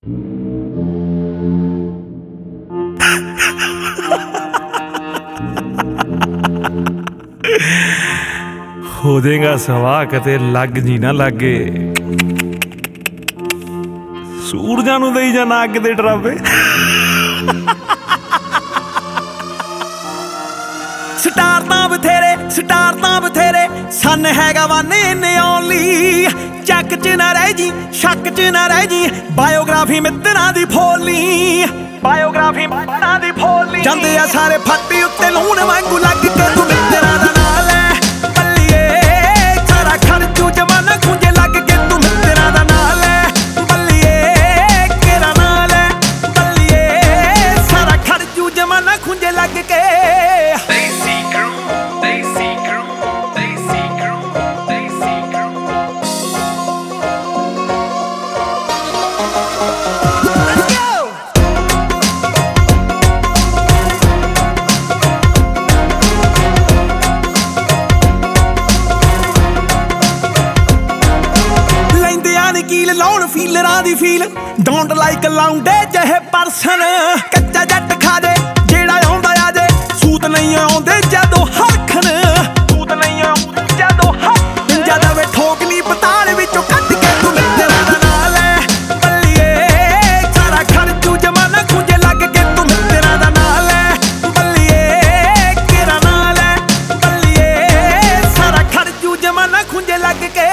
ਹੋ ਜਾਏਗਾ ਸਵਾਹ ਕਿਤੇ ਲੱਗ ਜੀ ਨਾ ਲਾਗੇ, ਸੂਰਜਾਂ ਨੂੰ ਦੇਈ ਜਾਣਾ ਅੱਗ ਦੇ ਡਰਾਵੇ। ਸਟਾਰ ਤਾਂ ਬਥੇਰੇ ਸਨ ਹੈਗਾ ਵਨ ਇਨ ਓਨਲੀ। ਚੱਕ ਚ ਨਾ ਰਹਿ ਜੀ, ਸ਼ੱਕ ਚ ਨਾ ਰਹਿ ਜੀ, ਬਾਇਓਗ੍ਰਾਫੀ ਮਿੱਤਰਾਂ ਦੀ ਫੋਲੀ, ਬਾਇਓਗ੍ਰਾਫੀ ਮਿੱਤਰਾਂ ਦੀ ਫੋਲੀ। ਜਾਂਦੇ ਆ ਸਾਰੇ ਫੱਟੀ ਉੱਤੇ ਲੂਣ ਵਾਂਗੂ ਲੱਗ ਕੇ ਤੂੰ ਮਿੱਤਰਾਂ ਦਾ ਨਾਂ ਲੈ ਬੱਲੀਏ, ਸਾਰਾ ਖਰਚੂ ਜਮਾਨਾ ਖੁੰਝੇ ਲੱਗ ਕੇ ਤੂੰ ਮਿੱਤਰਾਂ ਦਾ ਨਾਂ ਲੈ ਬੱਲੀਏ, ਕਿਹੜਾ ਨਾਂ ਲੈ ਬੱਲੀਏ, ਸਾਰਾ ਖਰਚੂ ਜਮਾਨਾ ਖੁੰਝੇ ਲੱਗ ਕੇ। ਕੀਲ ਲਾਉਣ ਫੀਲਰਾਂ ਦੀ ਫੀਲ, ਡੋਂਟ ਲਾਈਕ ਲਾਉਂਡੇ ਜਿਹੇ ਪਰਸਨ। ਕੱਚਾ ਜੱਟ ਖਾ ਜੇ ਜਿਹੜਾ ਆਉਂਦਾ ਆ ਜੇ, ਸੂਤ ਨਹੀਂ ਆਉਂਦੇ ਜਦੋਂ ਹਰਖਣ, ਸੂਤ ਨਹੀਂ ਆਉਂਦੇ ਜਦੋਂ ਹਰਖਣ। ਜਦੋਂ ਵੇ ਠੋਕਲੀ ਪਤਾਲ ਵਿੱਚੋਂ ਕੱਢ ਕੇ ਤੂੰ ਮਿੱਤਰਾਂ ਦਾ ਨਾਂ ਲੈ ਬੱਲੀਏ, ਸਾਰਾ ਖਰਚੂ ਜਮਾਨਾ ਖੁੰਝੇ ਲੱਗ ਕੇ ਤੂੰ ਮਿੱਤਰਾਂ ਦਾ ਨਾਂ ਲੈ ਬੱਲੀਏ, ਕਿਹੜਾ ਨਾਂ ਲੈ ਬੱਲੀਏ, ਸਾਰਾ ਖਰਚੂ ਜਮਾਨਾ ਖੁੰਝੇ ਲੱਗ ਕੇ।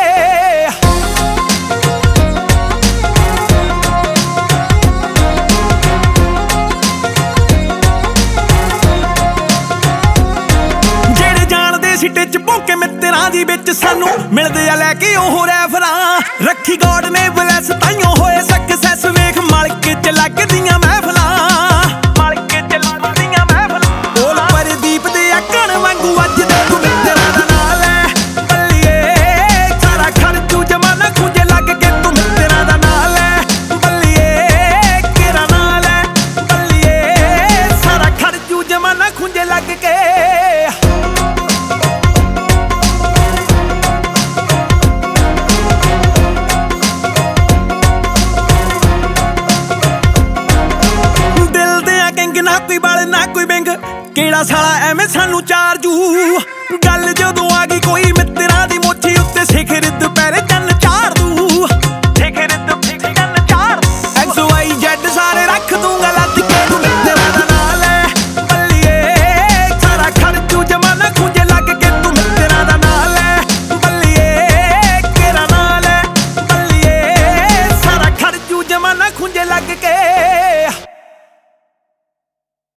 ਸਿੱਟੇ ਚ ਭੌਂਕੇ ਮਿੱਤਰਾਂ ਦੀ ਵਿੱਚ ਸਾਨੂੰ ਮਿਲਦੇ ਆ ਲੈ ਕੇ ਉਹ ਰੈਫਰਾਂ। ਰੱਖੀ ਗੋਡ ਨੇ ਬਲੈਸ ਤਾਈਓ ਹੋਏ ਸਕਸੈਸ, ਵੇਖ ਮਲਕੇ ਚ ਲੱਗਦੀਆਂ ਮਹਿਫਲਾਂ, ਮਲਕੇ ਚ ਲੱਗਦੀਆਂ ਮਹਿਫਲਾਂ। ਬੋਲ ਪਰਦੀਪ ਦੇ ਆਕਣ ਵਾਂਗੂ ਅੱਜ ਦੇ ਤੂੰ ਮਿੱਤਰਾਂ ਦਾ ਨਾਂ ਲੈ ਬੱਲੀਏ, ਸਾਰਾ ਖਰਚੂ ਜਮਾਨਾ ਖੁੰਝੇ ਲੱਗ ਕੇ ਤੂੰ ਮਿੱਤਰਾਂ ਦਾ ਨਾਂ ਲੈ ਬੱਲੀਏ, ਕਿਹੜਾ ਨਾਂ ਲੈ ਬੱਲੀਏ, ਸਾਰਾ ਖਰਚੂ ਜਮਾਨਾ ਖੁੰਝੇ ਲੱਗ ਕੇ। ਨਾ ਕੋਈ ਬਲ ਨਾ ਕੋਈ ਬਿੰਗ, ਕਿਹੜਾ ਸਾਲਾ ਐਵੇਂ ਸਾਨੂੰ ਚਾਰਜੂ। ਗੱਲ ਜਦੋਂ ਆ ਗਈ ਕੋਈ ਮਿੱਤਰਾਂ ਦੀ ਮੋਚੀ ਉੱਤੇ ਸਿਖਰ ਦੁਪਹਿਰੇ ਚੰਨ ਚਾੜ ਦੂ, ਸਿਖਰ ਦੁਪਹਿਰੇ ਚੰਨ ਚਾੜ। ਐਕਸ ਵਾਈ ਜ਼ੈਡ ਸਾਰੇ ਰੱਖ ਦੂੰਗਾ ਲੱਦ ਕੇ ਤੂੰ ਮਿੱਤਰਾਂ ਦਾ ਨਾਂ ਲੈ ਬੱਲੀਏ, ਸਾਰਾ ਖਰਚੂ ਜਮਾਨਾ ਖੁੰਝੇ ਲੱਗ ਕੇ ਤੂੰ ਮਿੱਤਰਾਂ ਦਾ ਨਾਂ ਲੈ ਬੱਲੀਏ, ਕਿਹੜਾ ਨਾਂ ਲੈ ਬੱਲੀਏ, ਸਾਰਾ ਖਰਚੂ ਜਮਾਨਾ ਖੁੰਝੇ ਲੱਗ ਕੇ।